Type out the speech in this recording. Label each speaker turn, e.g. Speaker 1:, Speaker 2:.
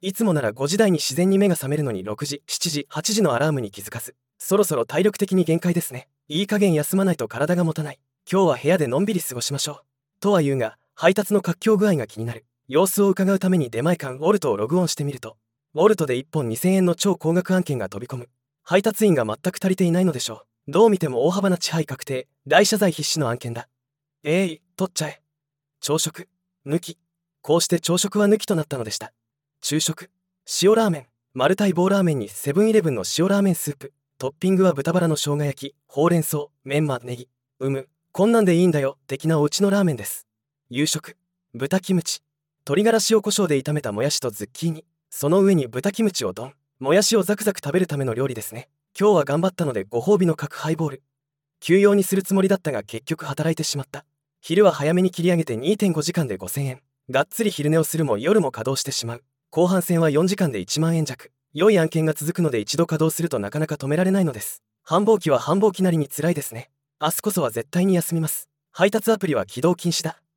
Speaker 1: いつもなら5時台に自然に目が覚めるのに6時、7時、8時のアラームに気づかず、そろそろ体力的に限界ですね。いい加減休まないと体が持たない。今日は部屋でのんびり過ごしましょう。とは言うが、配達の活況具合が気になる。様子を伺うために出前館ウォルトをログオンしてみると、ウォルトで1本2000円の超高額案件が飛び込む。配達員が全く足りていないのでしょう。どう見ても大幅な支配確定、大謝罪必至の案件だ。取っちゃえ。朝食、抜き。こうして朝食は抜きとなったのでした。昼食、塩ラーメン、丸太棒ラーメンにセブンイレブンの塩ラーメンスープ。トッピングは豚バラの生姜焼き、ほうれん草、メンマ、ネギ。こんなんでいいんだよ、的なお家のラーメンです。夕食、豚キムチ。鶏ガラ塩コショウで炒めたもやしとズッキーニ。その上に豚キムチをドン。もやしをザクザク食べるための料理ですね。今日は頑張ったのでご褒美の角ハイボール。休養にするつもりだったが結局働いてしまった。昼は早めに切り上げて 2.5 時間で5000円。がっつり昼寝をするも夜も稼働してしまう。後半戦は4時間で1万円弱。良い案件が続くので一度稼働するとなかなか止められないのです。繁忙期は繁忙期なりに辛いですね。明日こそは絶対に休みます。配達アプリは起動禁止だ。